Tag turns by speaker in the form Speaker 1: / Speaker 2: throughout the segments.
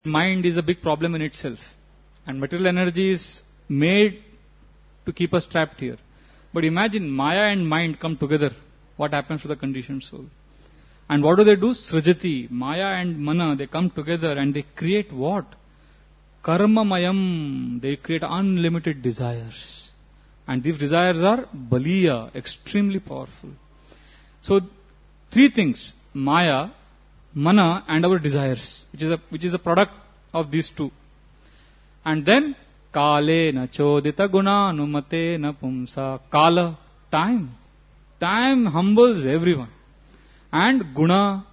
Speaker 1: Mind is a big problem in itself. And material energy is made to keep us trapped here. But imagine Maya and mind come together. What happens to the conditioned soul? And what do? Srijati. Maya and Mana, they come together and they create what? Karma Mayam. They create unlimited desires. And these desires are Baliya, extremely powerful. So, three things. Maya, Mana and our desires, which is a product of these two. And then, Kale na chodita guna numate na pumsa. Kala, time. Time humbles everyone. And guna,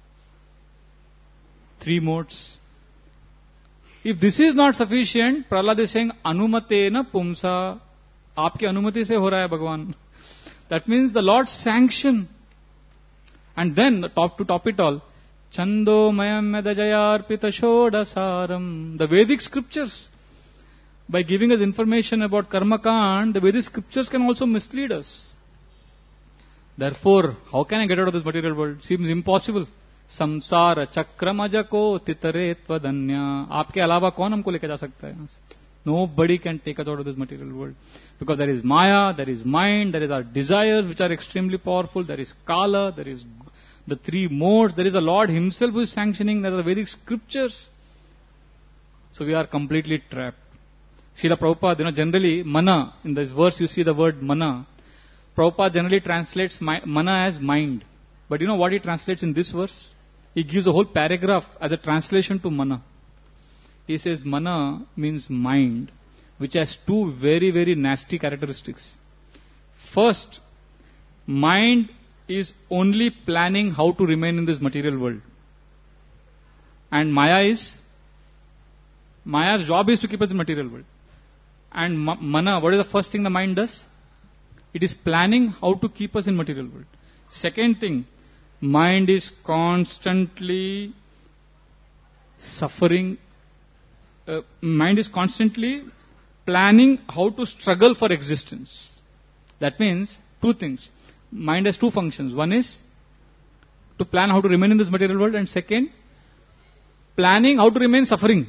Speaker 1: three modes. If this is not sufficient, Prahlad is saying, Anumate na pumsa. Aapke anumati se ho raha hai Bhagavan. That means the Lord's sanction. And then, to top it all, Chando mayam medajayarpita shodasaram. The Vedic scriptures, by giving us information about karma kand, the Vedic scriptures can also mislead us. Therefore, how can I get out of this material world? Seems impossible. Samsara chakramajako titaretva danya. Aapke alawa kaun humko leke ja sakta hai yahan se? Nobody can take us out of this material world. Because there is Maya, there is mind, there is our desires which are extremely powerful, there is Kala, there is the three modes, there is a Lord Himself who is sanctioning, there are the Vedic scriptures. So we are completely trapped. Srila Prabhupada, generally, Mana, in this verse you see the word Mana. Prabhupada generally translates Mana as mind. But you know what he translates in this verse? He gives a whole paragraph as a translation to Mana. He says Mana means mind, which has two very, very nasty characteristics. First, mind is only planning how to remain in this material world. And Maya's job is to keep us in the material world. And Mana, what is the first thing the mind does? It is planning how to keep us in material world. Second thing, mind is constantly suffering. Mind is constantly planning how to struggle for existence. That means two things. Mind has two functions. One is to plan how to remain in this material world, and second, planning how to remain suffering.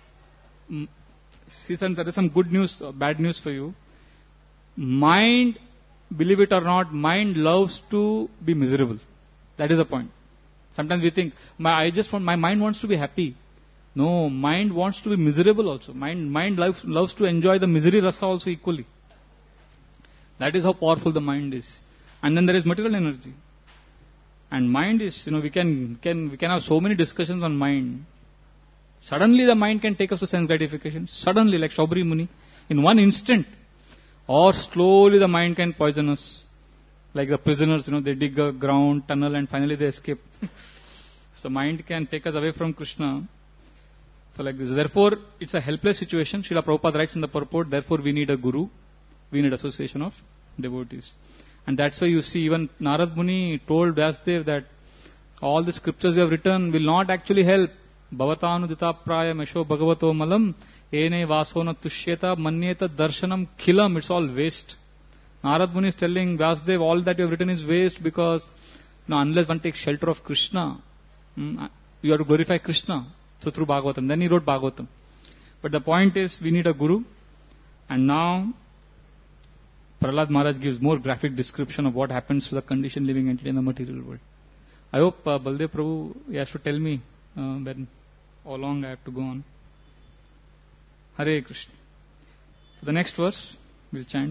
Speaker 1: See, there is some good news or bad news for you. Mind, believe it or not, mind loves to be miserable. That is the point. Sometimes we think, my mind wants to be happy. No, mind wants to be miserable also. Mind loves to enjoy the misery rasa also equally. That is how powerful the mind is. And then there is material energy. And mind is, we can have so many discussions on mind. Suddenly the mind can take us to sense gratification. Suddenly, like Shaubri Muni, in one instant. Or slowly the mind can poison us. Like the prisoners, they dig a ground, tunnel, and finally they escape. So mind can take us away from Krishna. So like this. Therefore, it's a helpless situation. Srila Prabhupada writes in the purport, therefore we need a guru. We need association of devotees. And that's why you see even Narad Muni told Vyasdev that all the scriptures you have written will not actually help. Bhavatanu praya mesho bhagavato malam ene vasona tushyeta manyeta darshanam khilam. It's all waste. Narad Muni is telling Vyasdev, all that you have written is waste because unless one takes shelter of Krishna, you have to glorify Krishna. So through Bhagavatam. Then he wrote Bhagavatam. But the point is, we need a guru. And now, Prahlad Maharaj gives more graphic description of what happens to the conditioned living entity in the material world. I hope Baldev Prabhu has to tell me when, how long I have to go on. Hare Krishna. For the next verse, we'll chant.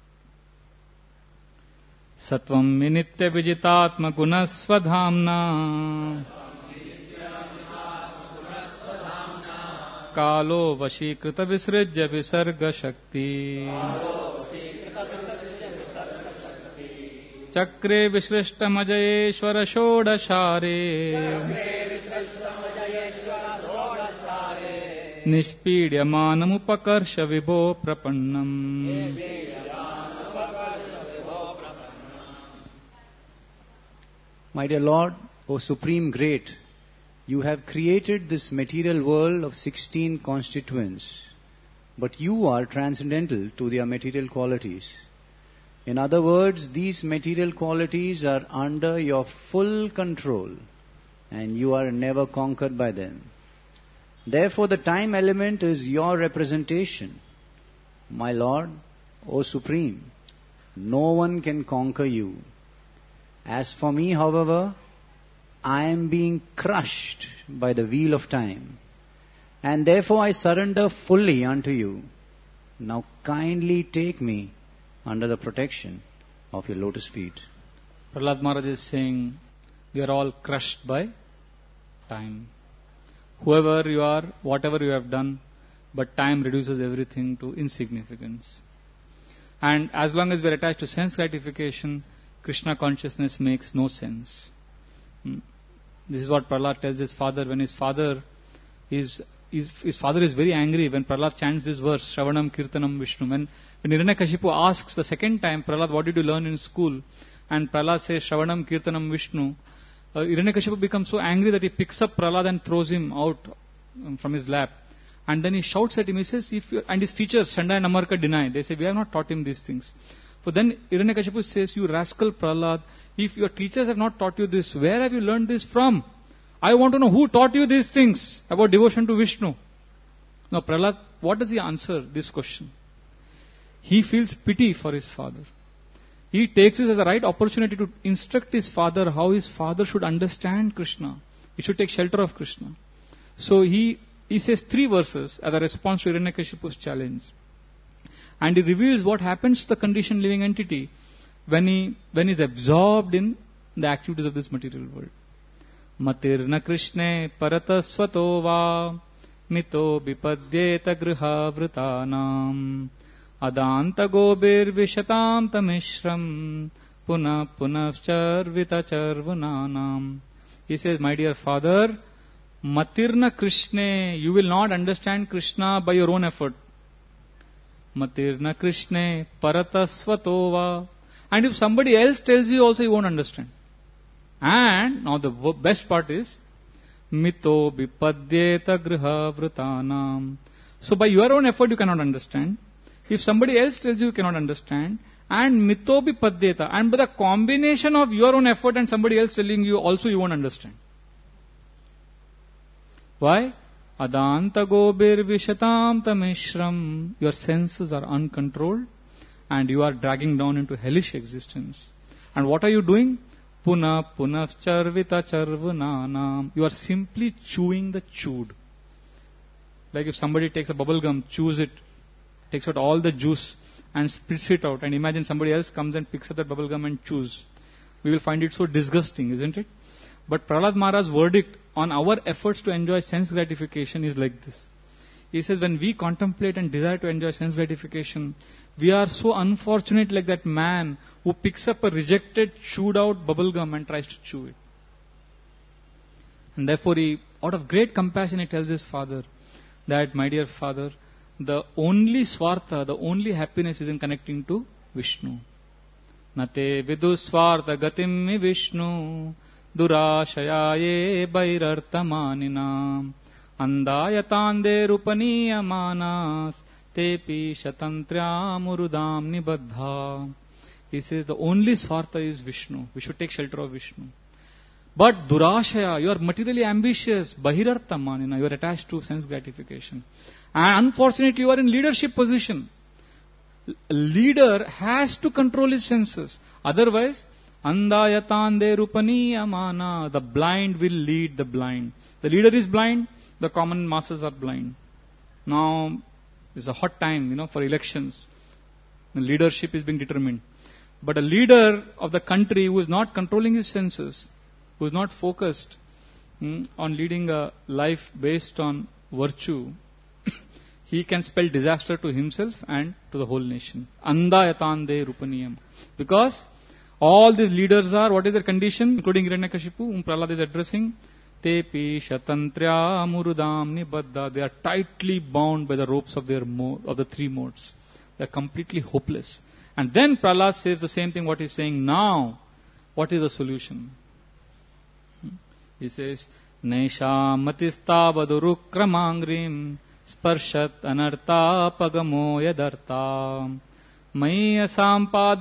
Speaker 1: Satvam minitya vijitatma gunasvadhamna Kalo vashīkrita visrajya visarga shakti Chakre vishrishta majayeshwara shodashare Nispīdyamanam upakarsha vibho prapannam.
Speaker 2: My dear Lord, O Supreme Great, you have created this material world of 16 constituents, but you are transcendental to their material qualities. In other words, these material qualities are under your full control and you are never conquered by them. Therefore the time element is your representation. My Lord, O Supreme, no one can conquer you. As for me, however, I am being crushed by the wheel of time, and therefore I surrender fully unto you. Now kindly take me under the protection of your lotus feet.
Speaker 1: Prahlad Maharaj is saying, we are all crushed by time. Whoever you are, whatever you have done, but time reduces everything to insignificance. And as long as we are attached to sense gratification, Krishna consciousness makes no sense. This is what Prahlad tells his father when his father is very angry when Prahlad chants this verse, Shravanam Kirtanam Vishnu. When Hiranyakashipu asks the second time, Prahlad, what did you learn in school? And Prahlad says, Shravanam Kirtanam Vishnu. Hiranyakashipu becomes so angry that he picks up Prahlad and throws him out from his lap. And then he shouts at him, he says, and his teachers, Shanda and Amarka, deny. They say, we have not taught him these things. So then Hiranyakashipu says, you rascal Prahlad, if your teachers have not taught you this, where have you learned this from? I want to know who taught you these things about devotion to Vishnu. Now Prahlad, what does he answer this question? He feels pity for his father. He takes this as a right opportunity to instruct his father how his father should understand Krishna. He should take shelter of Krishna. So he says 3 verses as a response to Hiranyakashipu's challenge. And he reveals what happens to the conditioned living entity when he is absorbed in the activities of this material world. Matirna Krishne paratasvato va mito bipadyeta griha vritanam adanta gobir vishatam tamishram puna punavcharvita charvunanam. He says, my dear father, Matirna Krishne, you will not understand Krishna by your own effort. Matirna Krishne paratasvatova. And if somebody else tells you also, you won't understand. And now the best part is, mito bipadyeta griha vritanam. So by your own effort you cannot understand. If somebody else tells you, you cannot understand. And mito bipadyeta. And by the combination of your own effort and somebody else telling you also, you won't understand. Why? Adanta gobir vishatam tamishram. Your senses are uncontrolled and you are dragging down into hellish existence. And what are you doing? Puna punavcharvita charvunanam. You are simply chewing the chewed. Like if somebody takes a bubble gum, chews it, takes out all the juice and spits it out, and imagine somebody else comes and picks up that bubble gum and chews. We will find it so disgusting, isn't it? But Prahlad Maharaj's verdict on our efforts to enjoy sense gratification is like this. He says, when we contemplate and desire to enjoy sense gratification, we are so unfortunate like that man who picks up a rejected, chewed out bubble gum and tries to chew it. And therefore he, out of great compassion, he tells his father that, my dear father, the only swartha, the only happiness is in connecting to Vishnu. Nate vidu swartha gatim mi Vishnu durashayaye bairartamanina andayatande rupaniyamanas tepi shatantriyamurudam nibaddha. He says the only swartha is Vishnu. We should take shelter of Vishnu. But durashaya, you are materially ambitious, bahirartamanina, you are attached to sense gratification. And unfortunately you are in leadership position. A leader has to control his senses. Otherwise, andayatande rupaniyamana, the blind will lead the blind. The leader is blind, the common masses are blind. Now, it's a hot time, for elections. The leadership is being determined. But a leader of the country who is not controlling his senses, who is not focused on leading a life based on virtue, he can spell disaster to himself and to the whole nation. Andayatande rupaniyam. Because all these leaders are, what is their condition? Including Hiranyakashipu, whom Prahlad is addressing. Tepi shatantrya murudam nibaddha. They are tightly bound by the ropes of the 3 modes. They are completely hopeless. And then Prahlad says the same thing what he is saying now. What is the solution? He says, Nesha matistavadurukramangrim sparshat anarta pagamo yadarta maya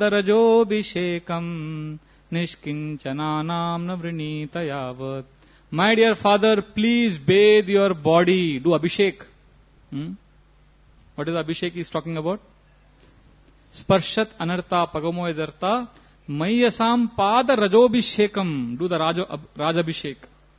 Speaker 1: sampadarajo bhishekam nishkinchananam navrinita yavat My dear father, please bathe your body. Do Abhishek. What is Abhishek he is talking about? Sparshat anartha pagamo edartha mayasam pada rajobhishekam. Do the Rajabhishek.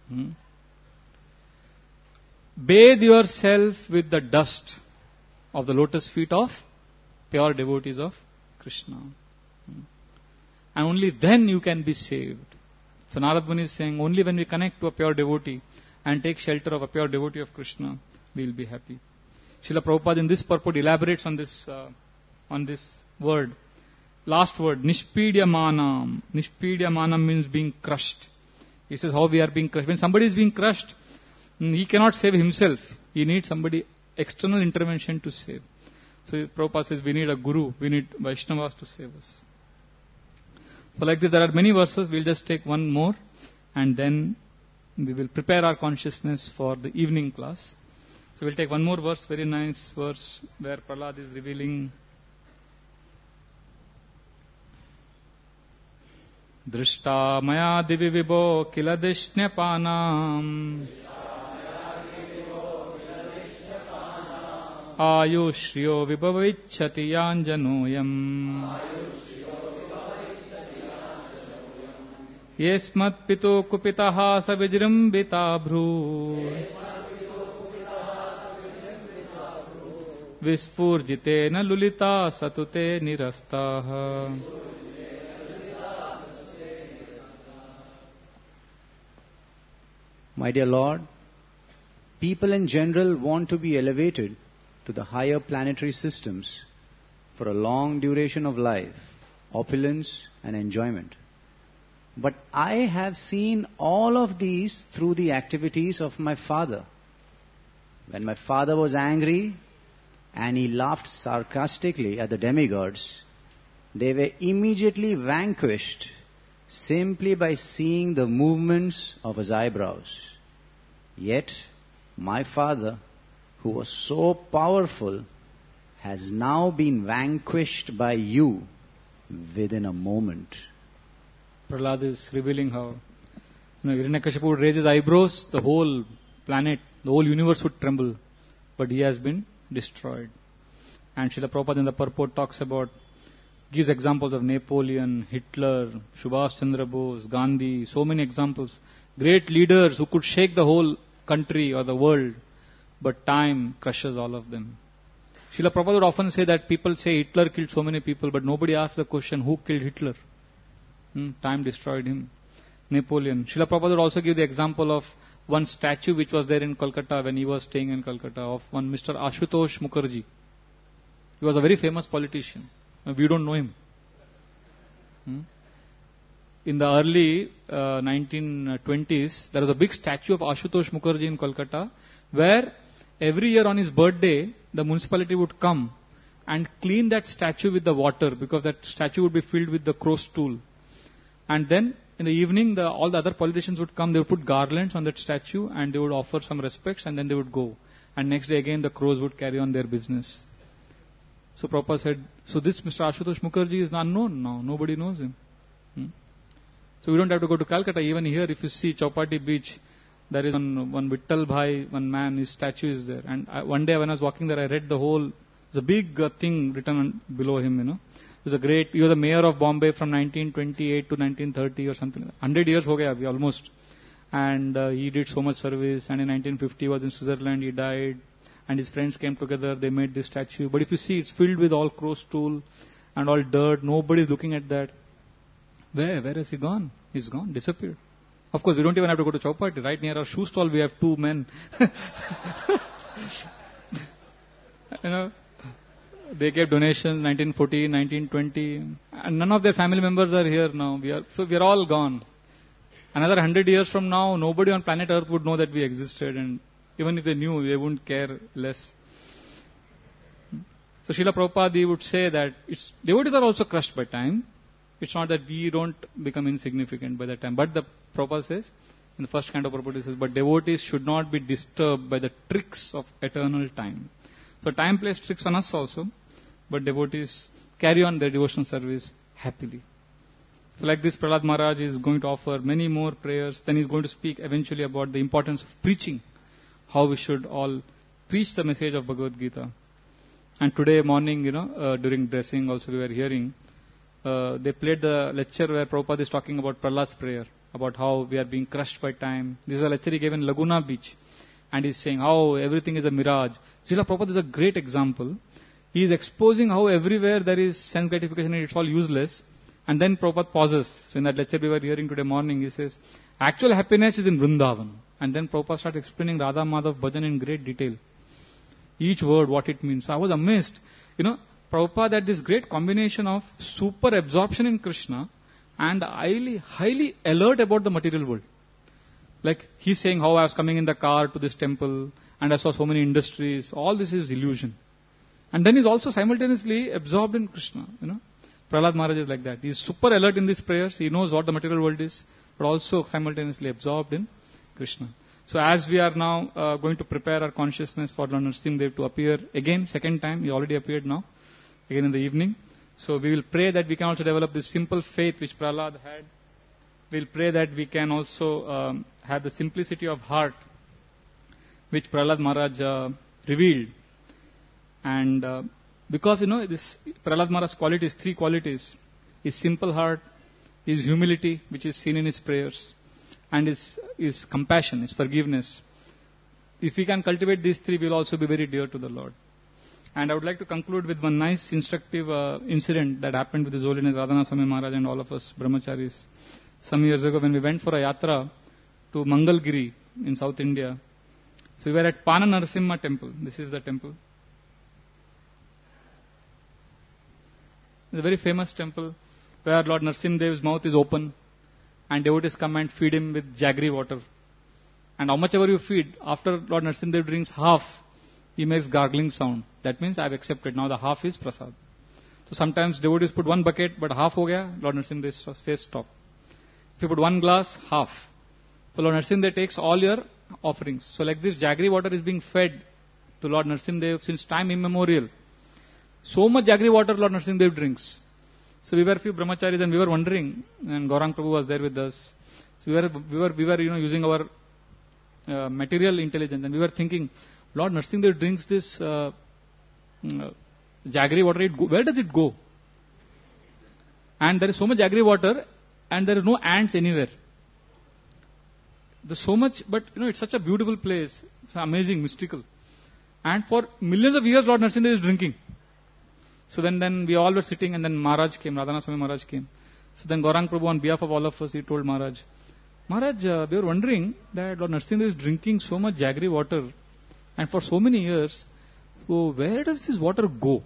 Speaker 1: Bathe yourself with the dust of the lotus feet of pure devotees of Krishna. And only then you can be saved. So Narad Muni is saying, only when we connect to a pure devotee and take shelter of a pure devotee of Krishna, we will be happy. Srila Prabhupada in this purport elaborates on this word. Last word, Nishpidyamanam. Nishpidyamanam means being crushed. He says how we are being crushed. When somebody is being crushed, he cannot save himself. He needs somebody external intervention to save. So Prabhupada says we need a guru, we need Vaishnavas to save us. So like this, there are many verses. We'll just take one more and then we will prepare our consciousness for the evening class. So we'll take one more verse, very nice verse where Prahlad is revealing Drishta maya divi vibho kila dishnapanam Ayushriyo vibhavichati yanjanoyam Yesmat pito kupitaha savijrimbita bhru Vispurjitena lulita satute nirastaha.
Speaker 2: My dear Lord, people in general want to be elevated to the higher planetary systems for a long duration of life, opulence and enjoyment. But I have seen all of these through the activities of my father. When my father was angry and he laughed sarcastically at the demigods, they were immediately vanquished simply by seeing the movements of his eyebrows. Yet, my father, who was so powerful, has now been vanquished by you within a moment.
Speaker 1: Prahlad is revealing how Hiranyakashipu would raise his eyebrows, the whole planet, the whole universe would tremble. But he has been destroyed. And Srila Prabhupada in the purport talks about, gives examples of Napoleon, Hitler, Subhash Chandra Bose, Gandhi, so many examples. Great leaders who could shake the whole country or the world, but time crushes all of them. Srila Prabhupada would often say that people say Hitler killed so many people, but nobody asks the question, who killed Hitler? Time destroyed him. Napoleon. Srila Prabhupada would also give the example of one statue which was there in Kolkata when he was staying in Kolkata, of one Mr. Ashutosh Mukherjee. He was a very famous politician. We don't know him. In the early 1920s, there was a big statue of Ashutosh Mukherjee in Kolkata, where every year on his birthday, the municipality would come and clean that statue with the water, because that statue would be filled with the crow stool. And then in the evening, all the other politicians would come, they would put garlands on that statue and they would offer some respects and then they would go. And next day again the crows would carry on their business. So Prabhupada said, so this Mr. Ashutosh Mukherjee is unknown now, nobody knows him. So we don't have to go to Calcutta. Even here, if you see Chowpatty Beach, there is one Vittal Bhai, one man, his statue is there. And one day when I was walking there, I read the whole, there's a big thing written below him, He was the mayor of Bombay from 1928 to 1930 or something. 100 years ho gaya abhi, almost. And he did so much service. And in 1950 he was in Switzerland, he died. And his friends came together, they made this statue. But if you see, it's filled with all crow stool and all dirt. Nobody is looking at that. Where has he gone? He's gone, disappeared. Of course, we don't even have to go to Chowpatty. Right near our shoe stall, we have two men. They gave donations 1914, 1920, and none of their family members are here now. We are all gone. Another 100 years from now, nobody on planet Earth would know that we existed, and even if they knew, they wouldn't care less. So Srila Prabhupada would say that devotees are also crushed by time. It's not that we don't become insignificant by that time. But the Prabhupada says, in the first kind of purport, he says, but devotees should not be disturbed by the tricks of eternal time. So time plays tricks on us also, but devotees carry on their devotional service happily. So like this, Prahlad Maharaj is going to offer many more prayers. Then he's going to speak eventually about the importance of preaching, how we should all preach the message of Bhagavad Gita. And today morning, during dressing also we were hearing, they played the lecture where Prabhupada is talking about Prahlad's prayer, about how we are being crushed by time. This is a lecture he gave in Laguna Beach. And he's saying how everything is a mirage. Srila Prabhupada is a great example. He is exposing how everywhere there is sense gratification and it's all useless. And then Prabhupada pauses. So in that lecture we were hearing today morning, he says, actual happiness is in Vrindavan. And then Prabhupada starts explaining Radha Madhav Bhajan in great detail. Each word, what it means. So I was amazed. Prabhupada had this great combination of super absorption in Krishna and highly alert about the material world. Like he's saying how I was coming in the car to this temple and I saw so many industries. All this is illusion. And then he's also simultaneously absorbed in Krishna. Prahlad Maharaj is like that. He's super alert in these prayers. He knows what the material world is, but also simultaneously absorbed in Krishna. So as we are now going to prepare our consciousness for Lord Narasimhadev to appear again, second time, he already appeared now, again in the evening. So we will pray that we can also develop this simple faith which Prahlad had. We'll pray that we can also have the simplicity of heart which Prahlad Maharaj revealed. And because this Prahlad Maharaj's qualities, three qualities, his simple heart, his humility, which is seen in his prayers, and his compassion, his forgiveness. If we can cultivate these three, we will also be very dear to the Lord. And I would like to conclude with one nice instructive incident that happened with His Holiness Radhanath Swami Maharaj and all of us brahmacharis some years ago when we went for a yatra to Mangalgiri in South India. So we were at Pana Narasimha temple. This is the temple. It's a very famous temple where Lord Narasimhadev's mouth is open and devotees come and feed him with jaggery water. And how much ever you feed, after Lord Narasimhadev drinks half, he makes gargling sound. That means I have accepted. Now the half is prasad. So sometimes devotees put one bucket, but half ho gaya, Lord Narasimhadev says stop. If you put one glass, half. So Lord Narasimhadev takes all your offerings. So like this jaggery water is being fed to Lord Narasimhadev since time immemorial. So much jaggery water Lord Narasimhadev drinks. So we were a few brahmacharis and we were wondering, and Gaurang Prabhu was there with us. So we were using our material intelligence, and we were thinking, Lord Narasimhadev drinks this jaggery water. Where does it go? And there is so much jaggery water, and there is no ants anywhere. There's so much, but it's such a beautiful place. It's amazing, mystical. And for millions of years, Lord Narasimhadev is drinking. So then we all were sitting, and then Maharaj came, Radhanath Swami Maharaj came. So then Gaurang Prabhu, on behalf of all of us, he told Maharaj, we were wondering that Lord Narasimhadev is drinking so much jaggery water, and for so many years, so where does this water go?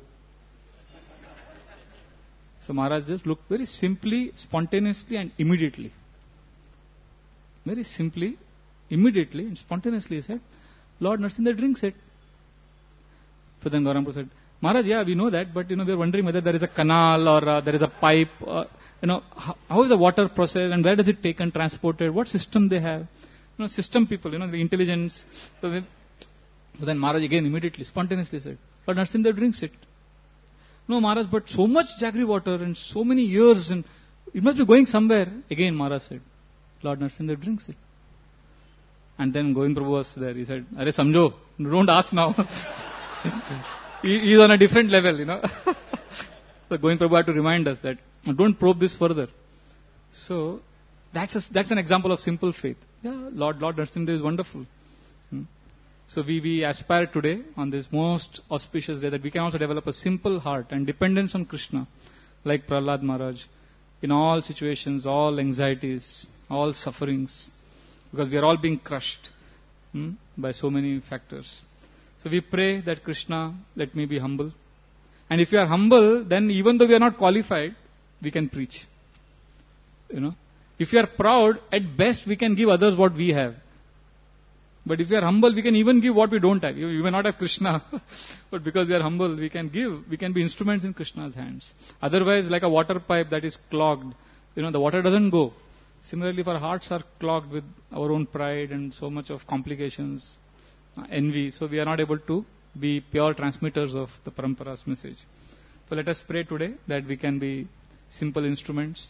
Speaker 1: So Maharaj just looked very simply, spontaneously and immediately. Very simply, immediately and spontaneously he said, Lord Narasimhadev drinks it. So then Gaurang Prabhu said, Maharaj, yeah, we know that, but we are wondering whether there is a canal or there is a pipe. How is the water processed and where does it taken, transported? What system they have? System people, the intelligence. So then Maharaj again immediately, spontaneously said, but Narasimhadev drinks it. No, Maharaj, but so much jaggery water and so many years and it must be going somewhere. Again Maharaj said, Lord Narasimhadev drinks it. And then Govind Prabhu was there. He said, Are Samjo, don't ask now. He is on a different level, So Govind Prabhu had to remind us that don't probe this further. So that's an example of simple faith. Yeah, Lord Narasimhadev is wonderful. So we aspire today on this most auspicious day that we can also develop a simple heart and dependence on Krishna, like Prahlad Maharaj, in all situations, all anxieties, all sufferings, because we are all being crushed by so many factors. So we pray that Krishna, let me be humble. And if you are humble, then even though we are not qualified, we can preach. If you are proud, at best we can give others what we have. But if we are humble, we can even give what we don't have. You may not have Krishna, but because we are humble, we can give. We can be instruments in Krishna's hands. Otherwise, like a water pipe that is clogged, the water doesn't go. Similarly, if our hearts are clogged with our own pride and so much of complications, envy, so we are not able to be pure transmitters of the Parampara's message. So let us pray today that we can be simple instruments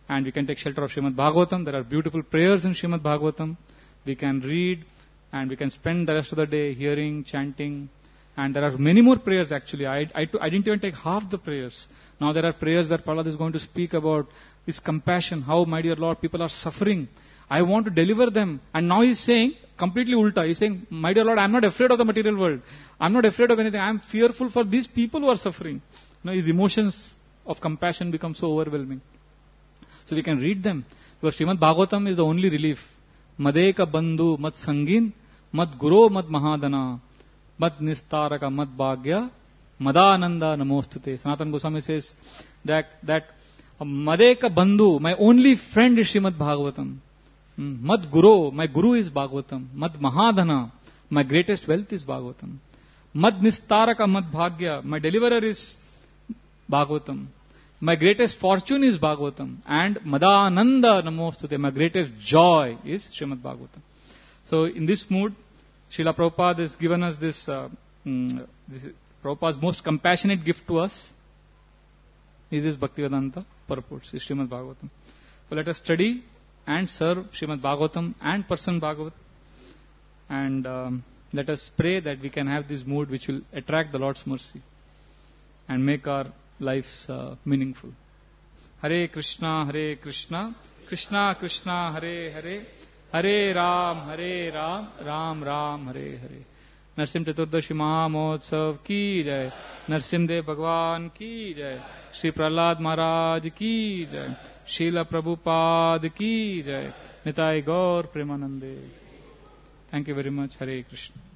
Speaker 1: and we can take shelter of Srimad Bhagavatam. There are beautiful prayers in Srimad Bhagavatam. We can read and we can spend the rest of the day hearing, chanting. And there are many more prayers actually. I didn't even take half the prayers. Now there are prayers that Prahlad is going to speak about His compassion, how, my dear Lord, people are suffering. I want to deliver them. And now he's saying, completely ulta, he's saying, my dear Lord, I'm not afraid of the material world. I'm not afraid of anything. I'm fearful for these people who are suffering. His emotions of compassion become so overwhelming. So we can read them. Because Srimad Bhagavatam is the only relief. Madeka bandhu mat sangin, mat guru mat mahadana, mat nistaraka mat bhagya, madananda namostute. Sanatana Goswami says that Madeka bandhu, my only friend is Srimad Bhagavatam. Mad Guru, my Guru is Bhagavatam. Mad Mahadana, my greatest wealth is Bhagavatam. Mad Nistaraka Mad Bhagya, my deliverer is Bhagavatam. My greatest fortune is Bhagavatam. And Madananda Namostute, my greatest joy is Srimad Bhagavatam. So in this mood, Srila Prabhupada has given us this Prabhupada's most compassionate gift to us is this Bhaktivedanta purports, is Srimad Bhagavatam. So let us study and serve Srimad Bhagavatam and Person Bhagavat. And let us pray that we can have this mood which will attract the Lord's mercy and make our lives meaningful. Hare Krishna, Krishna Krishna, Hare Hare, Hare Ram, Ram Ram, Hare Hare. Narasimha चतुर्दशी महामहोत्सव की जय, नरसिंहदेव भगवान की जय, श्री प्रहलाद महाराज की जय, श्रील प्रभुपाद की जय, निताय गौर प्रेमानंदे. Thank you very much. Hare Krishna.